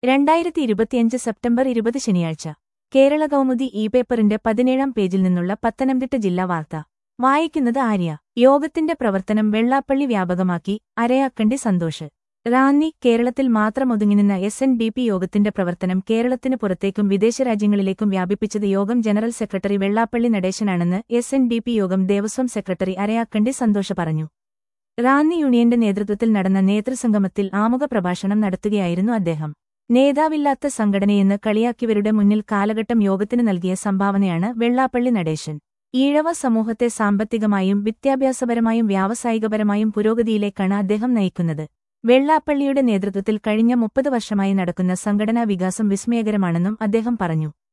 2025 September 20 ശനിയാഴ്ച കേരള കൗമുദി പേപ്പറിന്റെ 17-ാം പേജിൽ നിന്നുള്ള പത്തനംതിട്ട ജില്ലാ വാർത്ത വായിക്കുന്നത് ആര്യ. യോഗത്തിന്റെ പ്രവർത്തനം വെള്ളാപ്പള്ളി വ്യാപകമാക്കി, അരയാക്കണ്ടി സന്തോഷ്. റാന്നി. കേരളത്തിൽ മാത്രം ഒതുങ്ങിനിന്ന SNDP യോഗത്തിന്റെ പ്രവർത്തനം കേരളത്തിന് പുറത്തേക്കും വിദേശരാജ്യങ്ങളിലേക്കും വ്യാപിപ്പിച്ചത് യോഗം ജനറൽ സെക്രട്ടറി വെള്ളാപ്പള്ളി നടേശനാണെന്ന് SNDP യോഗം ദേവസ്വം സെക്രട്ടറി അരയാക്കണ്ടി സന്തോഷ് പറഞ്ഞു. റാന്നി യൂണിയന്റെ നേതൃത്വത്തിൽ നടന്ന നേതൃസംഗമത്തിൽ ആമുഖ പ്രഭാഷണം നടത്തുകയായിരുന്നു അദ്ദേഹം. നേതാവില്ലാത്ത സംഘടനയെന്ന് കളിയാക്കിയവരുടെ മുന്നിൽ കാലഘട്ടം യോഗത്തിന് നൽകിയ സംഭാവനയാണ് വെള്ളാപ്പള്ളി നടേശൻ. ഈഴവ സമൂഹത്തെ സാമ്പത്തികമായും വിദ്യാഭ്യാസപരമായും വ്യാവസായികപരമായും പുരോഗതിയിലേക്കാണ് അദ്ദേഹം നയിക്കുന്നത്. വെള്ളാപ്പള്ളിയുടെ നേതൃത്വത്തിൽ കഴിഞ്ഞ 30 വർഷമായി നടക്കുന്ന സംഘടനാ വികാസം വിസ്മയകരമാണെന്നും അദ്ദേഹം പറഞ്ഞു.